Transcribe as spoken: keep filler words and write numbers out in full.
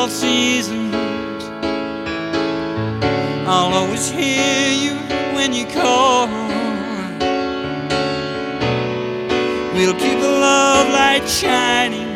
all seasons. I'll always hear you when you call. We'll keep the love light shining